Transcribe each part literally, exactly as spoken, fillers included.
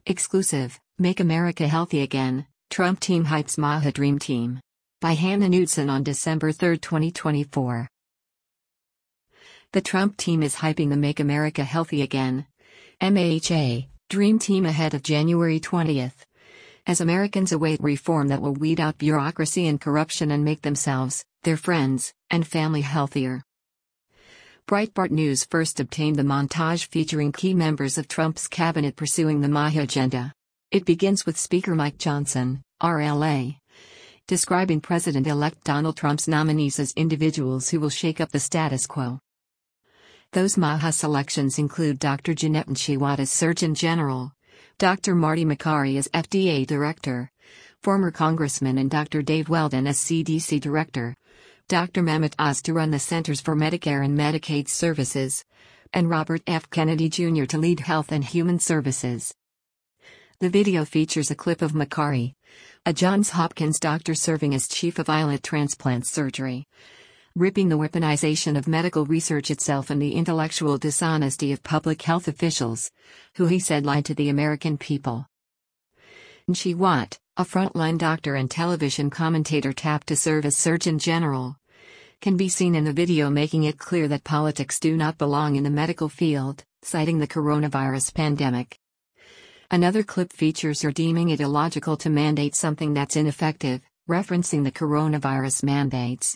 Exclusive, Make America Healthy Again, Trump Team Hypes Maha Dream Team. By Hannah Knudsen on December third, twenty twenty-four. The Trump team is hyping the Make America Healthy Again M A H A Dream Team ahead of January twentieth. As Americans await reform that will weed out bureaucracy and corruption and make themselves, their friends, and family healthier. Breitbart News first obtained the montage featuring key members of Trump's cabinet pursuing the Maha agenda. It begins with Speaker Mike Johnson, R L A, describing President-elect Donald Trump's nominees as individuals who will shake up the status quo. Those Maha selections include Doctor Janette Nsheiwat as Surgeon General, Doctor Marty Makary as F D A Director, former Congressman and Doctor Dave Weldon as C D C Director, Doctor Mehmet Oz to run the Centers for Medicare and Medicaid Services, and Robert F. Kennedy Junior to lead Health and Human Services. The video features a clip of Makary, a Johns Hopkins doctor serving as chief of islet transplant surgery, ripping the weaponization of medical research itself and the intellectual dishonesty of public health officials, who he said lied to the American people. Nsheiwat, a frontline doctor and television commentator tapped to serve as Surgeon General, can be seen in the video making it clear that politics do not belong in the medical field, citing the coronavirus pandemic. Another clip features her deeming it illogical to mandate something that's ineffective, referencing the coronavirus mandates.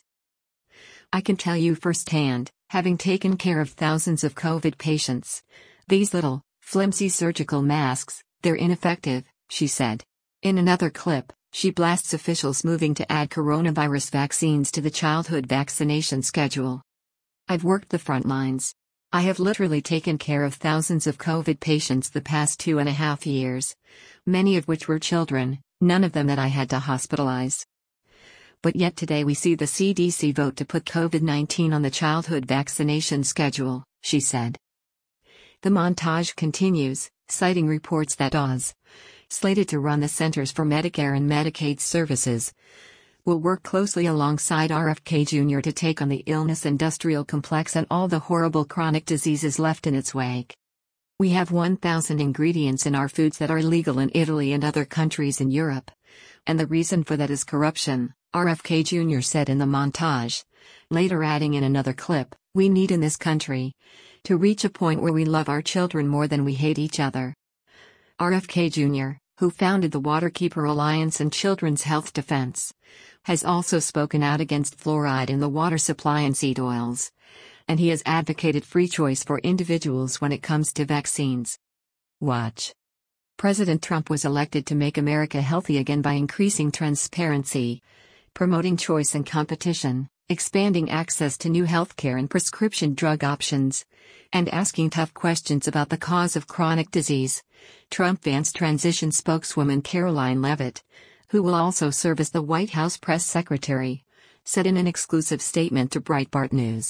I can tell you firsthand, having taken care of thousands of COVID patients, these little, flimsy surgical masks, they're ineffective, she said. In another clip, she blasts officials moving to add coronavirus vaccines to the childhood vaccination schedule. I've worked the front lines. I have literally taken care of thousands of COVID patients the past two and a half years, many of which were children, none of them that I had to hospitalize. But yet today we see the C D C vote to put COVID nineteen on the childhood vaccination schedule, she said. The montage continues, citing reports that Oz, slated to run the Centers for Medicare and Medicaid Services, will work closely alongside R F K Junior to take on the illness industrial complex and all the horrible chronic diseases left in its wake. We have one thousand ingredients in our foods that are illegal in Italy and other countries in Europe. And the reason for that is corruption, R F K Junior said in the montage, later adding in another clip, we need in this country to reach a point where we love our children more than we hate each other. R F K Junior, who founded the Waterkeeper Alliance and Children's Health Defense, has also spoken out against fluoride in the water supply and seed oils, and he has advocated free choice for individuals when it comes to vaccines. Watch. President Trump was elected to make America healthy again by increasing transparency, promoting choice and competition, expanding access to new healthcare and prescription drug options, and asking tough questions about the cause of chronic disease, Trump-Vance transition spokeswoman Karoline Leavitt, who will also serve as the White House press secretary, said in an exclusive statement to Breitbart News.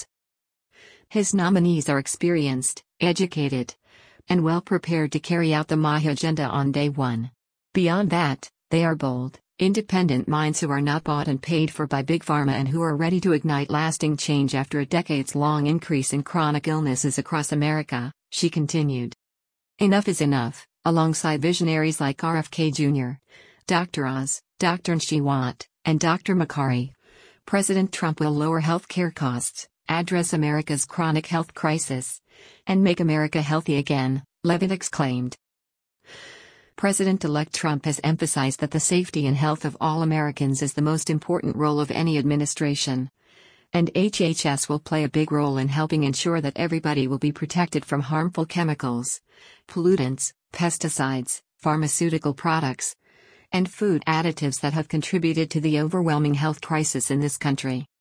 His nominees are experienced, educated, and well prepared to carry out the Maha agenda on day one. Beyond that, they are bold, independent minds who are not bought and paid for by Big Pharma and who are ready to ignite lasting change after a decades-long increase in chronic illnesses across America, she continued. Enough is enough, alongside visionaries like R F K Junior, Doctor Oz, Doctor Nsheiwat, and Doctor Makary, President Trump will lower healthcare costs, address America's chronic health crisis, and make America healthy again, Leavitt exclaimed. President-elect Trump has emphasized that the safety and health of all Americans is the most important role of any administration, and H H S will play a big role in helping ensure that everybody will be protected from harmful chemicals, pollutants, pesticides, pharmaceutical products, and food additives that have contributed to the overwhelming health crisis in this country.